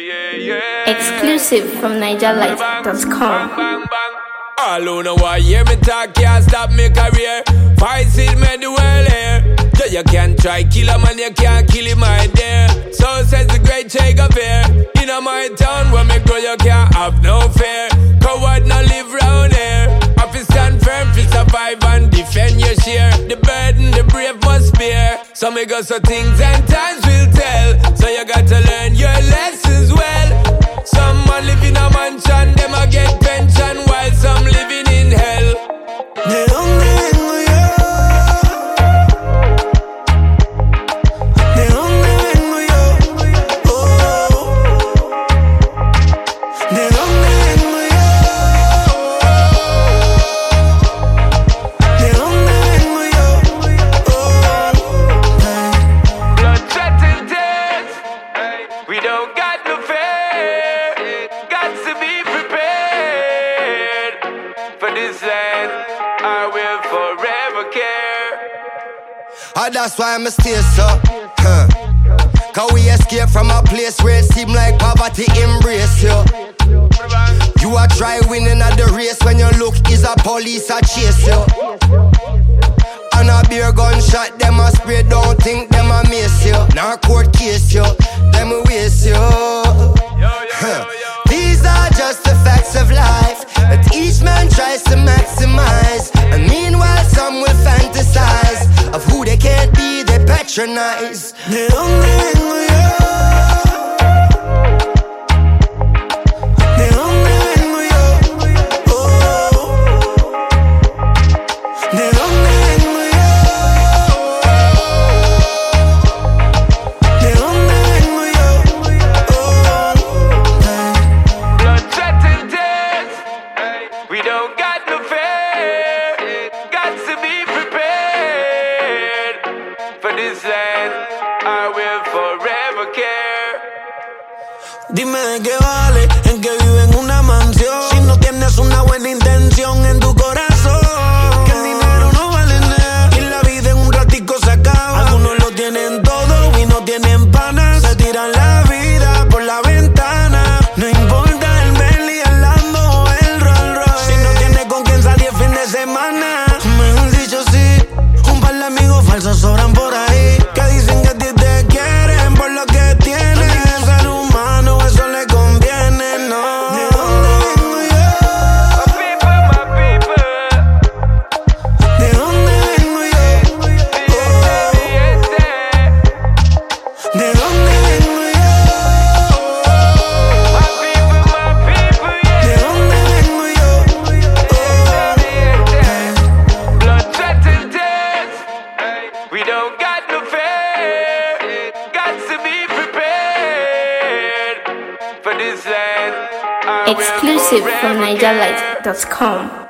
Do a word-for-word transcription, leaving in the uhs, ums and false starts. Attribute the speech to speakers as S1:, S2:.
S1: yeah, yeah.
S2: Exclusive from Niger Light dot com.
S1: All who know why hear me talk can't stop me career. Fight it, man, the world here. So you can try kill a man, you can't kill him right there. So says the great Che Guevara. In a my town where me grow, you can't have no fear. Coward no live round here. Have to stand firm, to survive and defend your share. The burden the brave must bear. So me go so things and times will tell. So you got to learn your lessons well. Some man live in a mansion, them a get pension, while some living in hell.
S3: ¿De dónde vengo yo? ¿De dónde vengo yo? Oh. ¿De dónde vengo yo? ¿De dónde vengo yo? Oh.
S1: Blood, sweat and tears. We don't got no fear. Got to be prepared for this land. I will forever care.
S3: Ah, that's why I'm stay so. Huh. Cause we escape from a place where it seem like poverty embrace you. You a try winning at the race when your look is a police a chase you. And a beer gunshot, them a spray, don't think them a miss you. Now court case you, them a waste you. Huh. These are just the facts of life that each man tries to maximize. And meanwhile some will fantasize of who they can't be, they patronize. ¿De dónde vengo yo? ¿De dónde vengo yo? Oh. ¿De dónde vengo yo? ¿De dónde vengo yo? Oh.
S1: Blood, sweat and tears. We don't got no fear. Got to be prepared for this land. I will forever care.
S3: Dime de qué vale, en que vive en una mansión. Si no tienes una buena intención en tu corazón, que el dinero no vale nada y la vida en un ratico se acaba. Algunos lo tienen todo y no tienen panas. Se tiran la vida por la ventana. No importa el Bentley, el Lambo o el Rolls Royce, si no tienes con quien salir fin de semana. Mejor dicho sí, un par de amigos falsos sobran por ahí, que dicen que a ti te quieren por lo que tienes. Ser humano eso le conviene, no. ¿De dónde vengo yo?
S1: My people, my people.
S3: ¿De dónde vengo yo?
S1: Siete, siete.
S3: ¿De dónde vengo yo?
S1: My people, my people, yeah.
S3: ¿De dónde vengo yo?
S1: Blood, sweat and tears. We don't got no fear. Got to be prepared for this land. I will
S2: Exclusive from
S1: forever
S2: Niger
S1: care.
S2: Light dot com.